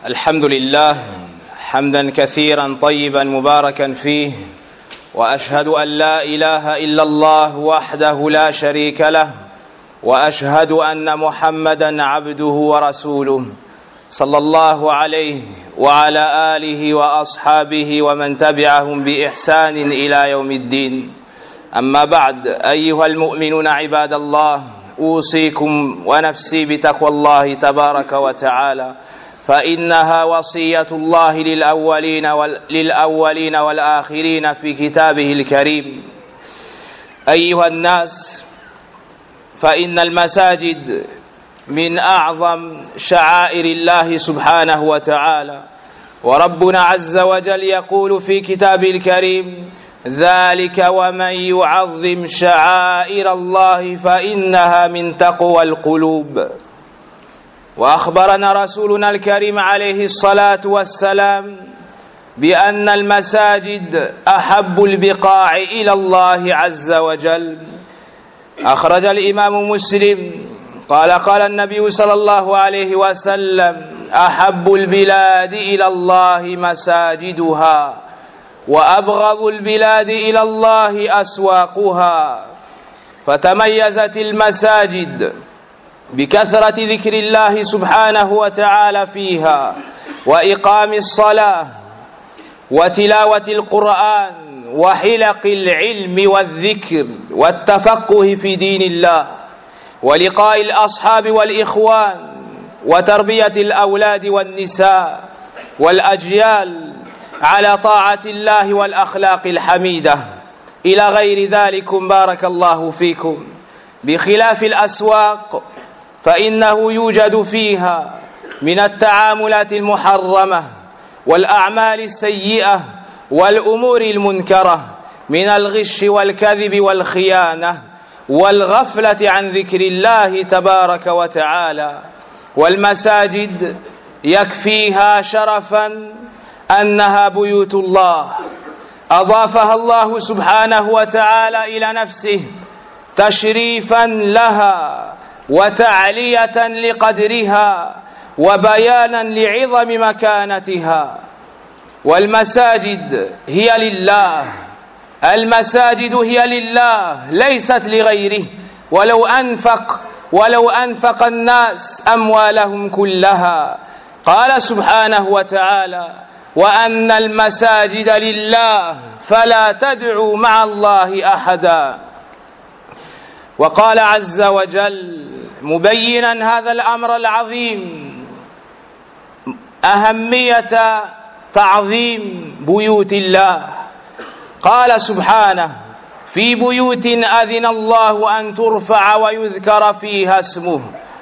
الحمد لله حمدا كثيرا طيبا مباركا فيه، وأشهد أن لا إله إلا الله وحده لا شريك له، وأشهد أن محمدا عبده ورسوله صلى الله عليه وعلى آله وأصحابه ومن تبعهم بإحسان إلى يوم الدين. أما بعد، أيها المؤمنون عباد الله، أوصيكم ونفسي بتقوى الله تبارك وتعالى، فإنها وصية الله للأولين والآخرين في كتابه الكريم. أيها الناس، فإن المساجد من أعظم شعائر الله سبحانه وتعالى، وربنا عز وجل يقول في كتابه الكريم: ذلك ومن يعظم شعائر الله فإنها من تقوى القلوب. وأخبرنا رسولنا الكريم عليه الصلاة والسلام بأن المساجد أحب البقاع إلى الله عز وجل. أخرج الإمام مسلم قال النبي صلى الله عليه وسلم: أحب البلاد إلى الله مساجدها، وأبغض البلاد إلى الله أسواقها. فتميزت المساجد بكثرة ذكر الله سبحانه وتعالى فيها، وإقام الصلاة، وتلاوة القرآن، وحلق العلم والذكر والتفقه في دين الله، ولقاء الأصحاب والإخوان، وتربية الأولاد والنساء والأجيال على طاعة الله والأخلاق الحميدة إلى غير ذلك. بارك الله فيكم. بخلاف الأسواق، فإنه يوجد فيها من التعاملات المحرمة والأعمال السيئة والأمور المنكرة، من الغش والكذب والخيانة والغفلة عن ذكر الله تبارك وتعالى. والمساجد يكفيها شرفا أنها بيوت الله، أضافها الله سبحانه وتعالى إلى نفسه تشريفا لها وتعلية لقدرها وبيانا لعظم مكانتها. والمساجد هي لله، المساجد هي لله ليست لغيره. ولو أنفق الناس أموالهم كلها، قال سبحانه وتعالى: وأن المساجد لله فلا تدعوا مع الله أحدا. وقال عز وجل مبينا هذا الأمر العظيم، أهمية تعظيم بيوت الله، قال سبحانه: في بيوت أذن الله أن ترفع ويذكر فيها اسمه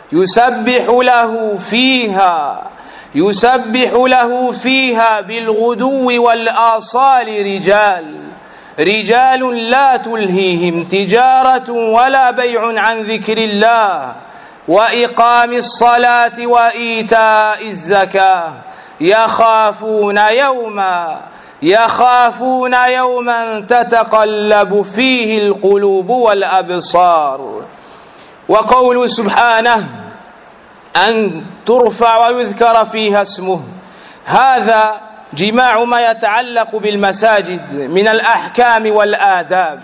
يسبح له فيها بالغدو والآصال رجال لا تلهيهم تجارة ولا بيع عن ذكر الله وإقام الصلاة وإيتاء الزكاة يخافون يوما تتقلب فيه القلوب والأبصار. وقول سبحانه أن ترفع ويذكر فيها اسمه، هذا جماع ما يتعلق بالمساجد من الأحكام والآداب.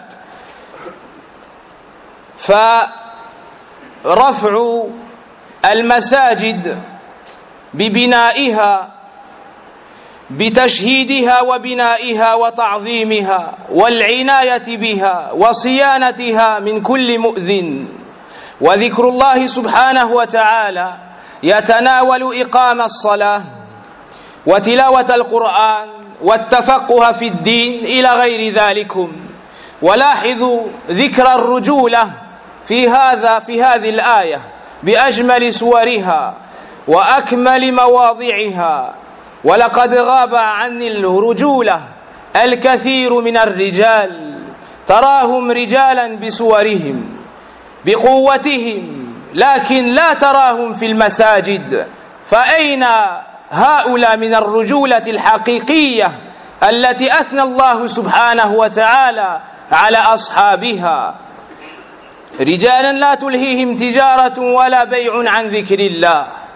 فرفع المساجد ببنائها، بتشهيدها وبنائها وتعظيمها والعناية بها وصيانتها من كل مؤذن. وذكر الله سبحانه وتعالى يتناول إقام الصلاة وتلاوة القرآن والتفقه في الدين إلى غير ذلك. ولاحظوا ذكر الرجولة في هذه الآية بأجمل صورها وأكمل مواضعها. ولقد غاب عن الرجولة الكثير من الرجال، تراهم رجالا بصورهم بقوتهم، لكن لا تراهم في المساجد. فأين هؤلاء من الرجولة الحقيقية التي أثنى الله سبحانه وتعالى على أصحابها؟ رجالا لا تلهيهم تجارة ولا بيع عن ذكر الله.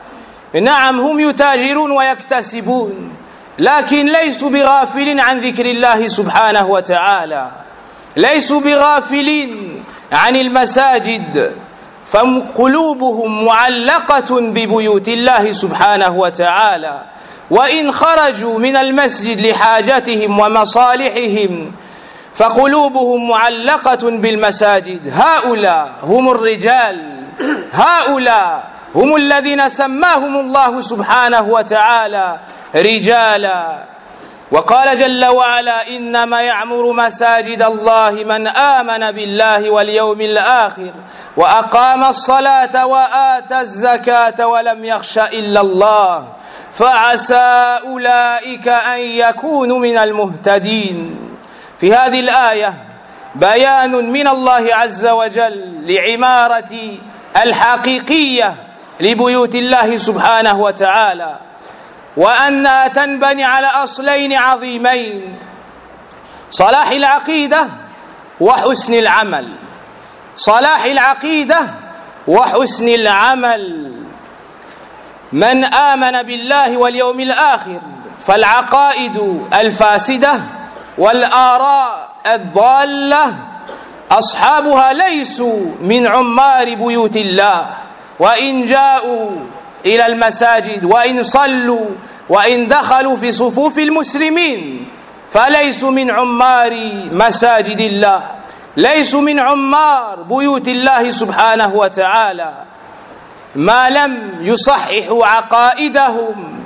نعم هم يتاجرون ويكتسبون، لكن ليسوا بغافلين عن ذكر الله سبحانه وتعالى، ليسوا بغافلين عن المساجد، فقلوبهم معلقة ببيوت الله سبحانه وتعالى، وإن خرجوا من المسجد لحاجتهم ومصالحهم فقلوبهم معلقة بالمساجد. هؤلاء هم الرجال، هؤلاء هم الذين سماهم الله سبحانه وتعالى رجالا. وقال جل وعلا: إنما يعمر مساجد الله من آمن بالله واليوم الآخر وأقام الصلاة وآتى الزكاة ولم يخش إلا الله فعسى أولئك أن يكونوا من المهتدين. في هذه الآية بيان من الله عز وجل لعمارة الحقيقية لبيوت الله سبحانه وتعالى، وأنها تنبني على أصلين عظيمين: صلاح العقيدة وحسن العمل. صلاح العقيدة وحسن العمل. من آمن بالله واليوم الآخر فالعقائد الفاسدة والآراء الضالة أصحابها ليسوا من عمار بيوت الله، وإن جاءوا إلى المساجد وإن صلوا وإن دخلوا في صفوف المسلمين فليسوا من عمار مساجد الله، ليسوا من عمار بيوت الله سبحانه وتعالى، ما لم يصححوا عقائدهم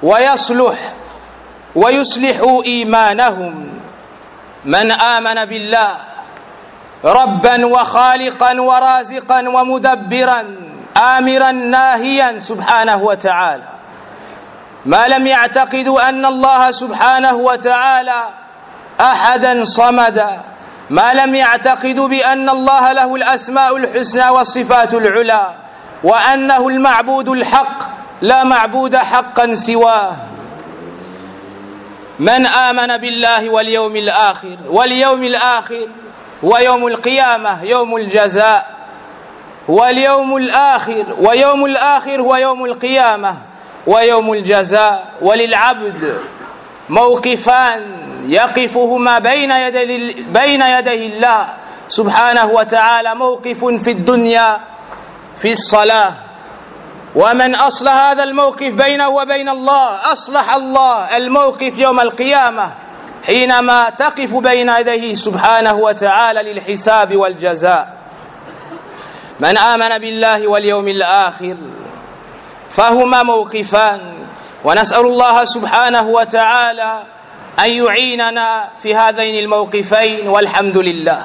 ويصلحوا إيمانهم. من آمن بالله ربا وخالقا ورازقا ومدبرا آمرا ناهيا سبحانه وتعالى، ما لم يعتقدوا أن الله سبحانه وتعالى أحدا صمدا، ما لم يعتقدوا بأن الله له الأسماء الحسنى والصفات العلى، وأنه المعبود الحق لا معبود حقا سواه. من آمن بالله واليوم الآخر، واليوم الآخر ويوم القيامة يوم الجزاء، واليوم الآخر ويوم الآخر ويوم القيامة ويوم الجزاء. وللعبد موقفان يقفهما بين يدي الله سبحانه وتعالى: موقف في الدنيا في الصلاة، ومن أصلح هذا الموقف بينه وبين الله أصلح الله الموقف يوم القيامة حينما تقف بين يديه سبحانه وتعالى للحساب والجزاء. من آمن بالله واليوم الآخر فهما موقفان، ونسأل الله سبحانه وتعالى أن يعيننا في هذين الموقفين، والحمد لله.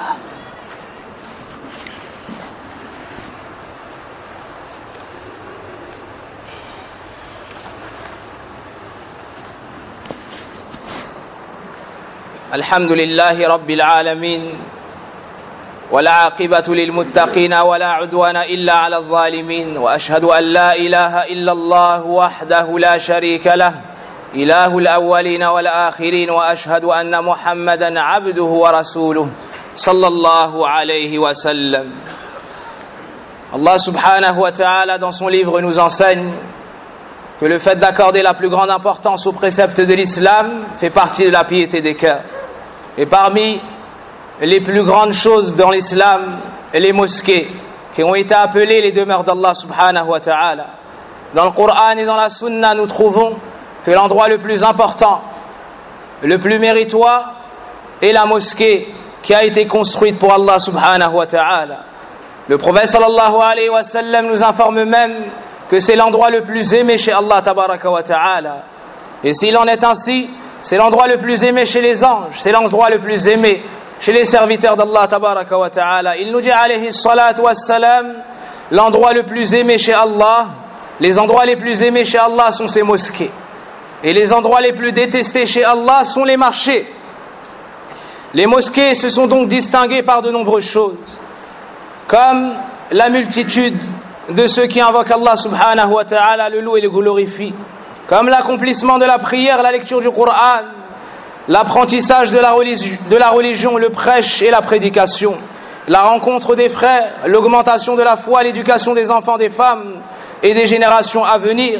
الحمد لله رب العالمين، والعاقبة للمتقين ولا عدوان إلا على الظالمين، وأشهد أن لا إله إلا الله وحده لا شريك له إله الأولين والآخرين، وأشهد أن محمدا عبده ورسوله صلى الله عليه وسلم. Allah subhanahu wa ta'ala dans son livre nous enseigne que le fait d'accorder la plus grande importance aux préceptes de l'islam fait partie de la piété des cœurs. Et parmi les plus grandes choses dans l'islam, les mosquées, qui ont été appelées les demeures d'Allah subhanahu wa ta'ala. Dans le Coran et dans la Sunna, nous trouvons que l'endroit le plus important, le plus méritoire, est la mosquée qui a été construite pour Allah subhanahu wa ta'ala. Le prophète sallallahu alayhi wa sallam nous informe même que c'est l'endroit le plus aimé chez Allah tabaraka wa ta'ala. Et s'il en est ainsi, c'est l'endroit le plus aimé chez les anges, c'est l'endroit le plus aimé chez les serviteurs d'Allah tabaraka wa ta'ala. Il nous dit alayhi salatu wassalam, l'endroit le plus aimé chez Allah, les endroits les plus aimés chez Allah sont ces mosquées. Et les endroits les plus détestés chez Allah sont les marchés. Les mosquées se sont donc distinguées par de nombreuses choses, comme la multitude de ceux qui invoquent Allah subhanahu wa ta'ala, le louent et le glorifient, comme l'accomplissement de la prière, la lecture du Coran, l'apprentissage de la religion, le prêche et la prédication, la rencontre des frères, l'augmentation de la foi, l'éducation des enfants, des femmes et des générations à venir,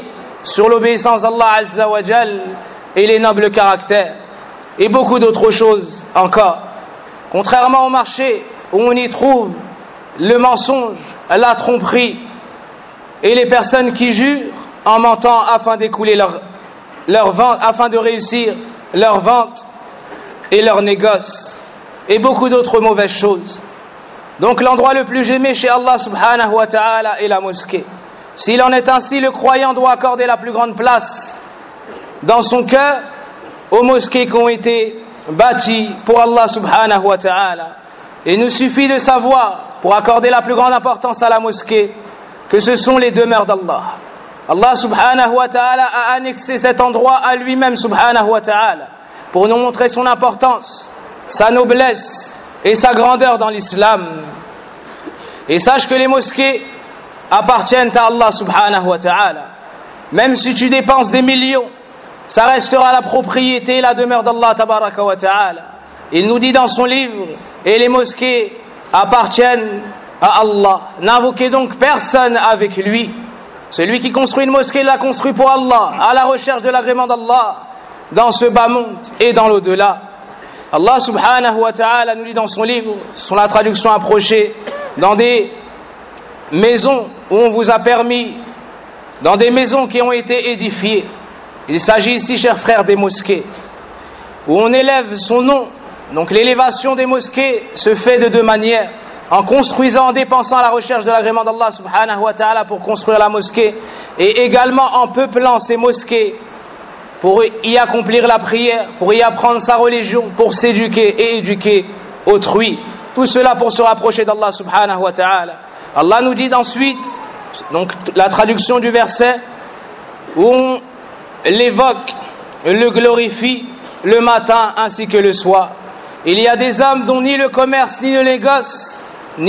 sur l'obéissance d'Allah Azza wa Jal et les nobles caractères, et beaucoup d'autres choses encore. Contrairement au marché où on y trouve le mensonge, la tromperie et les personnes qui jurent en mentant afin d'écouler leur vente, afin de réussir leur vente et leur négoce, et beaucoup d'autres mauvaises choses. Donc l'endroit le plus aimé chez Allah subhanahu wa ta'ala est la mosquée. S'il en est ainsi, le croyant doit accorder la plus grande place dans son cœur aux mosquées qui ont été bâties pour Allah subhanahu wa ta'ala. Et il nous suffit de savoir, pour accorder la plus grande importance à la mosquée, que ce sont les demeures d'Allah. Allah subhanahu wa ta'ala a annexé cet endroit à lui-même subhanahu wa ta'ala pour nous montrer son importance, sa noblesse et sa grandeur dans l'islam. Et sache que les mosquées appartiennent à Allah subhanahu wa ta'ala. Même si tu dépenses des millions, ça restera la propriété et la demeure d'Allah tabaraka wa ta'ala. Il nous dit dans son livre, et les mosquées appartiennent à Allah. N'invoquez donc personne avec lui. Celui qui construit une mosquée l'a construit pour Allah, à la recherche de l'agrément d'Allah, dans ce bas monde et dans l'au-delà. Allah subhanahu wa ta'ala nous dit dans son livre, sur la traduction approchée, dans des maisons où on vous a permis, dans des maisons qui ont été édifiées. Il s'agit ici, chers frères, des mosquées, où on élève son nom. Donc l'élévation des mosquées se fait de deux manières: en construisant, en dépensant à la recherche de l'agrément d'Allah subhanahu wa ta'ala pour construire la mosquée, et également en peuplant ces mosquées pour y accomplir la prière, pour y apprendre sa religion, pour s'éduquer et éduquer autrui. Tout cela pour se rapprocher d'Allah subhanahu wa ta'ala. Allah nous dit ensuite, donc la traduction du verset, où on l'évoque, le glorifie le matin ainsi que le soir. Il y a des âmes dont ni le commerce ni le négoce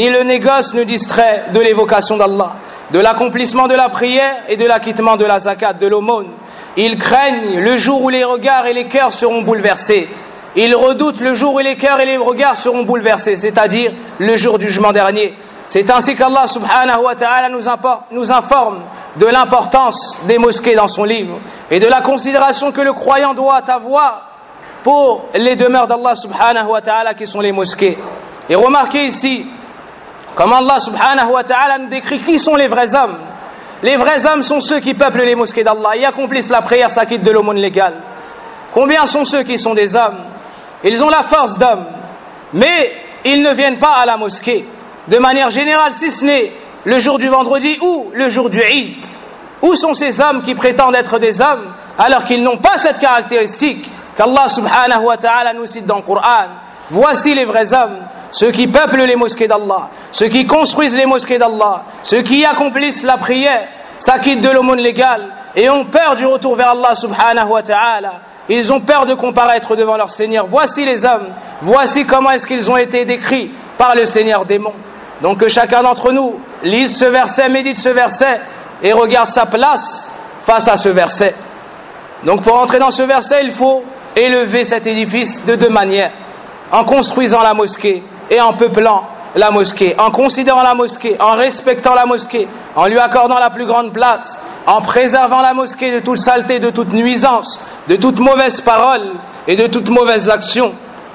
ne distrait de l'évocation d'Allah, de l'accomplissement de la prière et de l'acquittement de la zakat, de l'aumône. Ils craignent le jour où les regards et les cœurs seront bouleversés. Ils redoutent le jour où les cœurs et les regards seront bouleversés, c'est-à-dire le jour du jugement dernier. C'est ainsi qu'Allah subhanahu wa ta'ala nous informe de l'importance des mosquées dans son livre et de la considération que le croyant doit avoir pour les demeures d'Allah subhanahu wa ta'ala qui sont les mosquées. Et remarquez ici comment Allah subhanahu wa ta'ala nous décrit qui sont les vrais hommes. Les vrais hommes sont ceux qui peuplent les mosquées d'Allah et accomplissent la prière, s'acquittent de l'aumône légale. Combien sont ceux qui sont des hommes? Ils ont la force d'hommes, mais ils ne viennent pas à la mosquée de manière générale, si ce n'est le jour du vendredi ou le jour du Eid. Où sont ces hommes qui prétendent être des hommes alors qu'ils n'ont pas cette caractéristique qu'Allah subhanahu wa ta'ala nous cite dans le Coran? Voici les vrais hommes, ceux qui peuplent les mosquées d'Allah, ceux qui construisent les mosquées d'Allah, ceux qui accomplissent la prière, s'acquittent de l'aumône légale et ont peur du retour vers Allah subhanahu wa ta'ala. Ils ont peur de comparaître devant leur Seigneur. Voici les hommes, voici comment est-ce qu'ils ont été décrits par le Seigneur des mondes. Donc que chacun d'entre nous lise ce verset, médite ce verset et regarde sa place face à ce verset. Donc pour entrer dans ce verset, il faut élever cet édifice de deux manières: en construisant la mosquée et en peuplant la mosquée, en considérant la mosquée, en respectant la mosquée, en lui accordant la plus grande place, en préservant la mosquée de toute saleté, de toute nuisance, de toute mauvaise parole et de toute mauvaise action.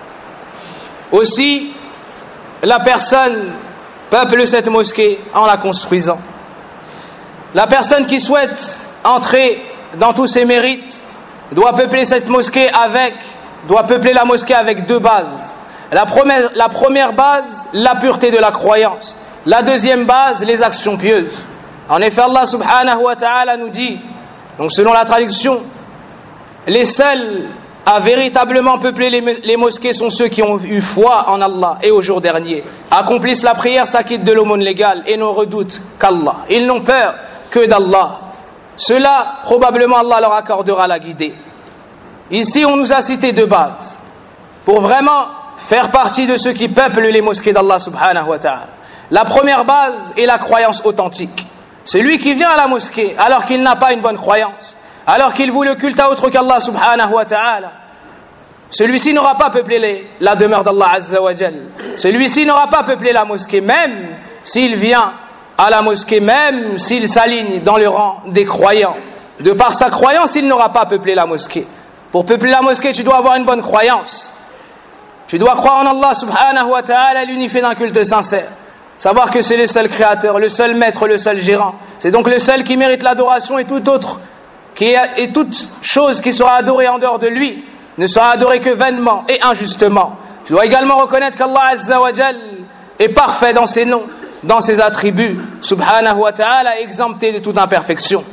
Aussi, la personne peuple cette mosquée en la construisant. La personne qui souhaite entrer dans tous ses mérites doit peupler la mosquée avec deux bases. La première base, la pureté de la croyance. La deuxième base, les actions pieuses. En effet, Allah subhanahu wa ta'ala nous dit, donc selon la traduction, les seuls à véritablement peupler les mosquées sont ceux qui ont eu foi en Allah et au jour dernier, accomplissent la prière, s'acquittent de l'aumône légale et ne redoutent qu'Allah. Ils n'ont peur que d'Allah. Cela, probablement, Allah leur accordera la guidée. Ici, on nous a cité deux bases pour vraiment faire partie de ceux qui peuplent les mosquées d'Allah subhanahu wa ta'ala. La première base est la croyance authentique. Celui qui vient à la mosquée alors qu'il n'a pas une bonne croyance, alors qu'il voue le culte à autre qu'Allah subhanahu wa ta'ala, celui-ci n'aura pas peuplé la demeure d'Allah azza wa jal. Celui-ci n'aura pas peuplé la mosquée, même s'il vient à la mosquée, même s'il s'aligne dans le rang des croyants. De par sa croyance, il n'aura pas peuplé la mosquée. Pour peupler la mosquée, tu dois avoir une bonne croyance. Tu dois croire en Allah subhanahu wa ta'ala et l'unifier d'un culte sincère. Savoir que c'est le seul créateur, le seul maître, le seul gérant. C'est donc le seul qui mérite l'adoration et toute chose qui sera adorée en dehors de lui ne sera adorée que vainement et injustement. Tu dois également reconnaître qu'Allah Azza wa Jal est parfait dans ses noms, dans ses attributs, subhanahu wa ta'ala, exempté de toute imperfection.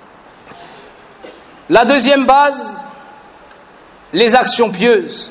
La deuxième base, les actions pieuses.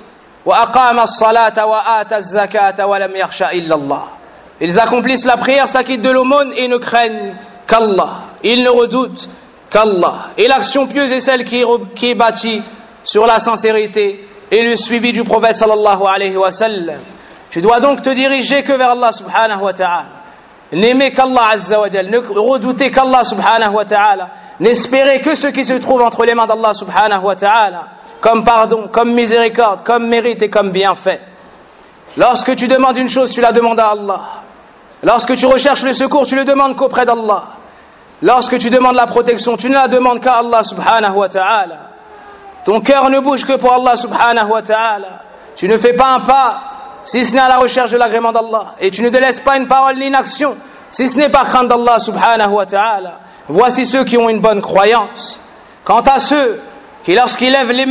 Ils accomplissent la prière, s'acquittent de l'aumône et ne craignent qu'Allah. Ils ne redoutent qu'Allah. Et l'action pieuse est celle qui est bâtie sur la sincérité et le suivi du prophète sallallahu alayhi wa sallam. Tu dois donc te diriger que vers Allah subhanahu wa ta'ala. N'aimer qu'Allah azza wa jal, ne redouter qu'Allah subhanahu wa ta'ala, n'espérer que ce qui se trouve entre les mains d'Allah subhanahu wa ta'ala, comme pardon, comme miséricorde, comme mérite et comme bienfait. Lorsque tu demandes une chose, tu la demandes à Allah. Lorsque tu recherches le secours, tu le demandes qu'auprès d'Allah. Lorsque tu demandes la protection, tu ne la demandes qu'à Allah subhanahu wa ta'ala. Ton cœur ne bouge que pour Allah subhanahu wa ta'ala. Tu ne fais pas un pas si ce n'est à la recherche de l'agrément d'Allah. Et tu ne te laisses pas une parole ni une action si ce n'est par crainte d'Allah subhanahu wa ta'ala. Voici ceux qui ont une bonne croyance. Quant à ceux qui, lorsqu'ils lèvent les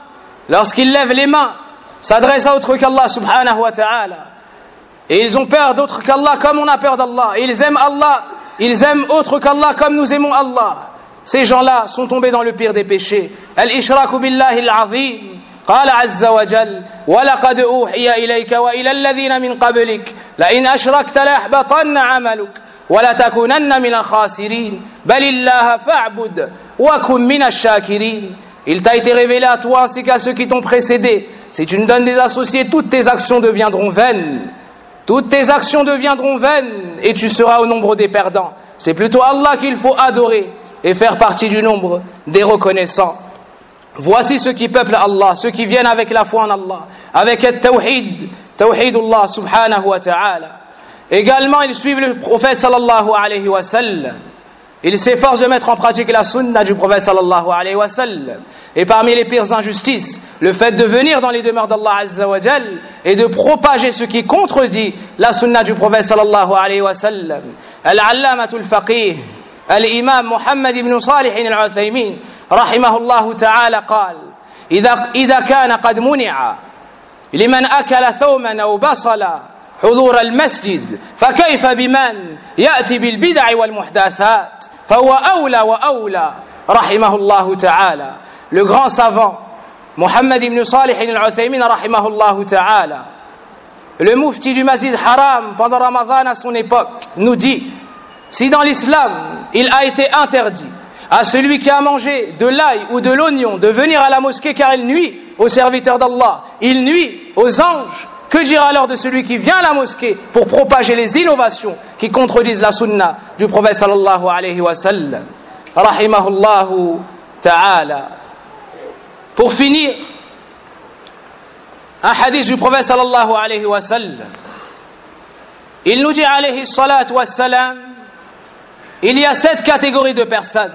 mains, s'adressent à autre qu'Allah subhanahu wa ta'ala, et ils ont peur d'autre qu'Allah comme on a peur d'Allah, et ils aiment Allah, ils aiment autre qu'Allah comme nous aimons Allah. Ces gens-là sont tombés dans le pire des péchés. Al-ishraku billahi al-azim. قال عز وجل ولقد أوحي إليك وإلى الذين من قبلك لئن أشركت ليحبطن عملك ولتكونن من الخاسرين بل الله فاعبد وكن من الشاكرين. Il t'a été révélé à toi ainsi qu'à ceux qui t'ont précédé. Si tu nous donnes des associés, toutes tes actions deviendront vaines. Toutes tes actions deviendront vaines et tu seras au nombre des perdants. C'est plutôt Allah qu'il faut adorer et faire partie du nombre des reconnaissants. Voici ceux qui peuplent Allah, ceux qui viennent avec la foi en Allah, avec le tawhid, tawhidullah subhanahu wa ta'ala. Également, ils suivent le prophète sallallahu alayhi wa sallam. Ils s'efforcent de mettre en pratique la sunna du prophète sallallahu alayhi wa sallam. Et parmi les pires injustices, le fait de venir dans les demeures d'Allah azza wa jal et de propager ce qui contredit la sunna du prophète sallallahu alayhi wa sallam. Al-allamatul faqih, al-imam Muhammad ibn Salih al-Uthaymin, رحمه الله تعالى قال إذا كان قد منع لمن أكل ثوما أو بصلا حضور المسجد فكيف بمن يأتي بالبدع والمحدثات فهو أولى وأولى رحمه الله تعالى. Le grand savant Muhammad ibn Salih al-Uthaymin رحمه الله تعالى, le mufti du Masjid Haram pendant Ramadan à son époque, nous dit: si dans l'islam il a été interdit à celui qui a mangé de l'ail ou de l'oignon de venir à la mosquée car il nuit aux serviteurs d'Allah, il nuit aux anges, que dira alors de celui qui vient à la mosquée pour propager les innovations qui contredisent la sunna du prophète sallallahu alayhi wa sallam, rahimahullahu ta'ala. Pour finir, un hadith du prophète sallallahu alayhi wa sallam, il nous dit alayhi salatu wa salam, il y a 7 catégories de personnes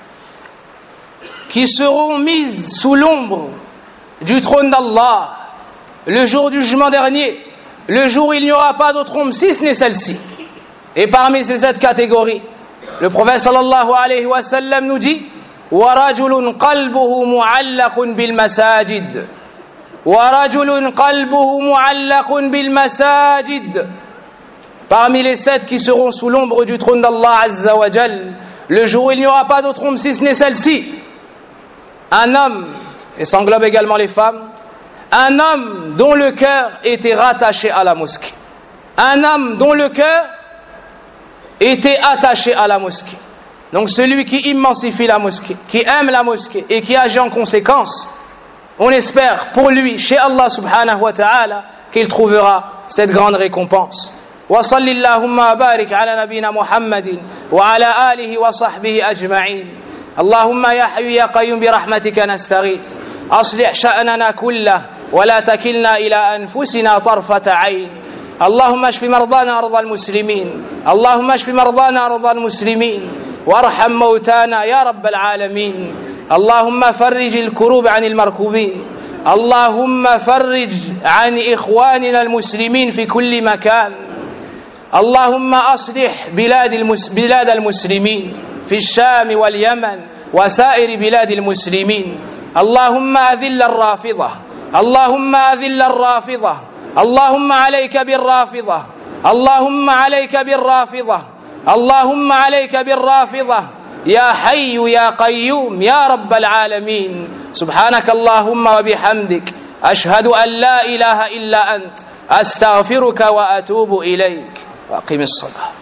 qui seront mises sous l'ombre du trône d'Allah le jour du jugement dernier, le jour où il n'y aura pas d'autre ombre si ce n'est celle-ci. Et parmi ces 7 catégories, le prophète sallallahu alayhi wa sallam nous dit: وَرَجُلٌ قَلْبُهُ مُعَلَّقٌ بِالْمَسَاجِدِ وَرَجُلٌ قَلْبُهُ مُعَلَّقٌ بِالْمَسَاجِدِ. Parmi les 7 qui seront sous l'ombre du trône d'Allah azza wa jal, le jour où il n'y aura pas d'autre ombre si ce n'est celle-ci, un homme, et ça englobe également les femmes, un homme dont le cœur était rattaché à la mosquée. Un homme dont le cœur était attaché à la mosquée. Donc celui qui immensifie la mosquée, qui aime la mosquée et qui agit en conséquence, on espère pour lui, chez Allah subhanahu wa ta'ala, qu'il trouvera cette grande récompense. وصل اللهم وبارك على نبينا محمد وعلى آله وصحبه أجمعين. اللهم يا حي يا قيوم برحمتك نستغيث أصلح شأننا كله ولا تكلنا إلى أنفسنا طرفة عين. اللهم اشف مرضانا مرضى المسلمين اللهم اشف مرضانا مرضى المسلمين وارحم موتانا يا رب العالمين. اللهم فرج الكروب عن المركوبين، اللهم فرج عن إخواننا المسلمين في كل مكان. اللهم أصلح بلاد المسلمين في الشام واليمن وسائر بلاد المسلمين. اللهم أذل الرافضة، اللهم أذل الرافضة، اللهم عليك بالرافضة، اللهم عليك بالرافضة، اللهم عليك بالرافضة يا حي يا قيوم يا رب العالمين. سبحانك اللهم وبحمدك، أشهد أن لا إله إلا أنت، أستغفرك وأتوب إليك. وأقم الصلاة.